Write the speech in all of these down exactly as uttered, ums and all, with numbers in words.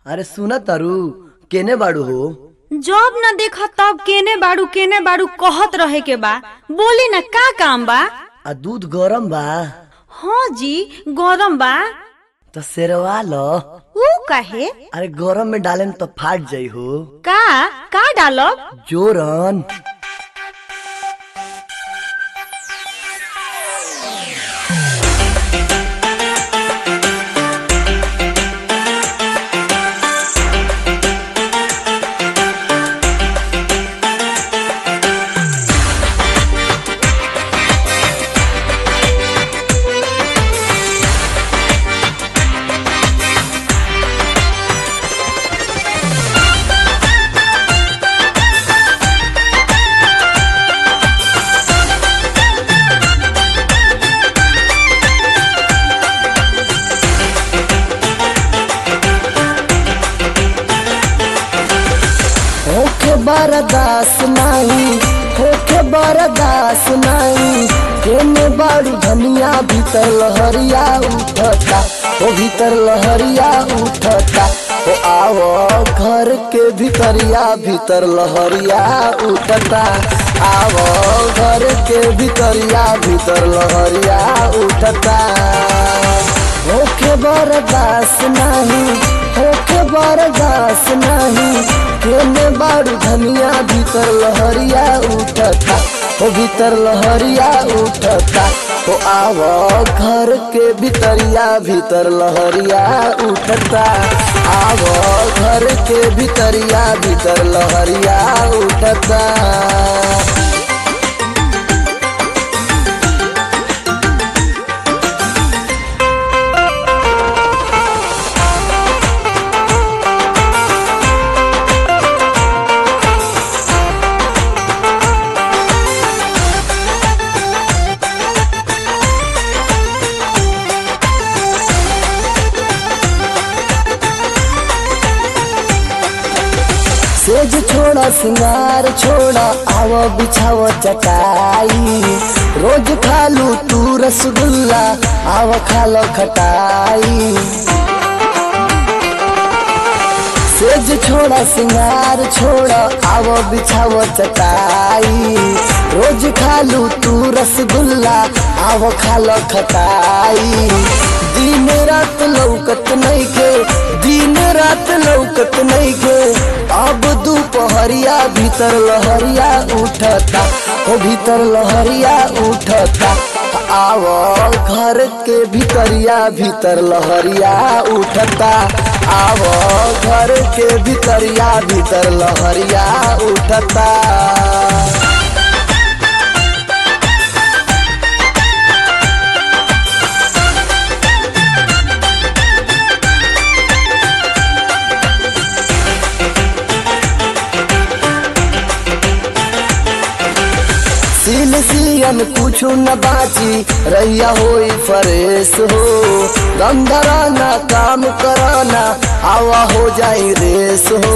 अरे सुना तारू केने बाड़ू हो। जब न देखा तब केने बाड़ू केने बाड़ू कहत रहे के बा। बोली न का काम बा। आ दूध गरम बा। हाँ जी गरम बा। तो सेरवा लो। ऊ काहे? अरे गरम में डालेम तो फाट जाई हो। का का डालब? जोरन। होके बरदास नहीं होके बरदास नहीं केने बाड़ू धनिया भीतर लहरिया उठता ओ भीतर लहरिया उठता ओ आओ घर के भीतरिया भीतर लहरिया उठता आओ घर के भीतरिया भीतर लहरिया उठता होके बरदास नहीं होके बरदास नहीं केने बाड़ू धनिया भीतर लहरिया उठता ओ भीतर लहरिया उठता ओ आवो घर के भीतरिया भीतर लहरिया उठता आवो घर के भीतरिया भीतर लहरिया उठता। सेज छोड़ा सिंगार छोड़ा आवो बिछाओ चटाई रोज खालू तू रसगुल्ला आवो खालो खटाई। सेज छोड़ा सिंगार छोड़ा आवो बिछाओ चटाई रोज खालू तू रसगुल्ला आवो खालो खटाई। दिन रात लौकत नहीं के दिन रात लौकत नहीं के अब दोपहरिया भीतर लहरिया उठता ओ भीतर लहरिया उठता आवो घर के भीतरिया भीतर लहरिया उठता आवो घर के भीतरिया भीतर लहरिया उठता। सील सियन कुछ न बाची रैया होई फरेश हो दम धराना काम कराना आवा हो जाई रेस हो।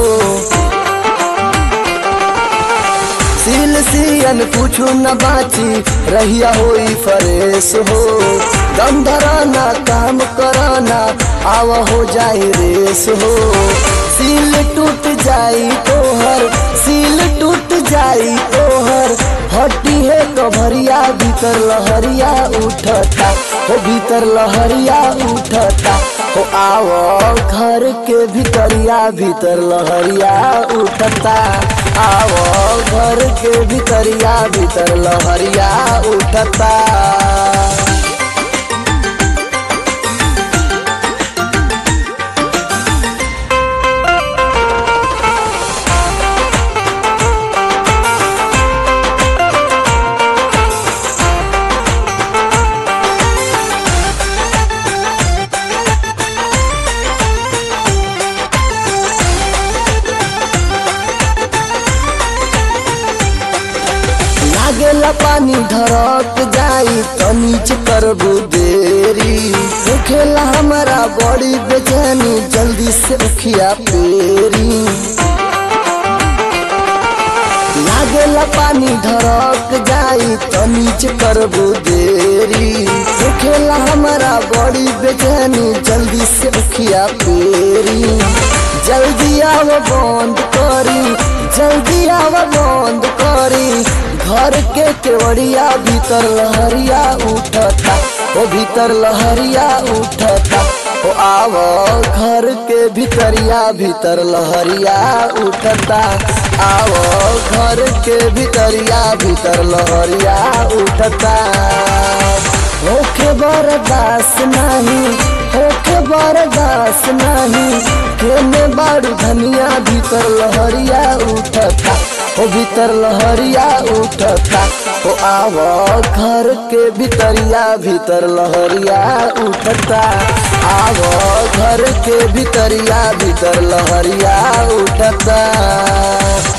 सील सियन कुछ न बाची रैया होई फरेश हो दम धराना काम कराना आवा हो जाई रेस हो। सील टूट जाई तोहर सील टूट जाई तोहर हटी है कभरिया भीतर लहरिया उठता ओ भीतर लहरिया उठता ओ आओ घर के भीतरिया भीतर लहरिया उठता आओ घर के भीतरिया भीतर लहरिया उठता। लागेला पानी धरक जाई तो नीचे करबू देरी खेला हमारा बड़ी बेचैनी जल्दी से उखिया पेरी। लागेला पानी धरक जाई तो नीचे करबू देरी खेला हमारा बड़ी बेचैनी जल्दी से उखिया पेरी। आव बंद करी, जल्दी आव बंद करी। घर के केवड़िया भीतर लहरिया उठता, ओ भीतर लहरिया उठता। ओ आव घर के भीतरिया भीतर लहरिया उठता, आओ घर के भीतरिया भीतर लहरिया उठता। होके बर्दाश्त नहीं, होके बर्दाश्त नहीं, केने बारू धनिया भीतर लहरिया उठता, ओ भीतर लहरिया उठता। ओ आओ घर के भीतरिया भीतर लहरिया उठता, आओ घर के भीतरिया भीतर लहरिया उठता।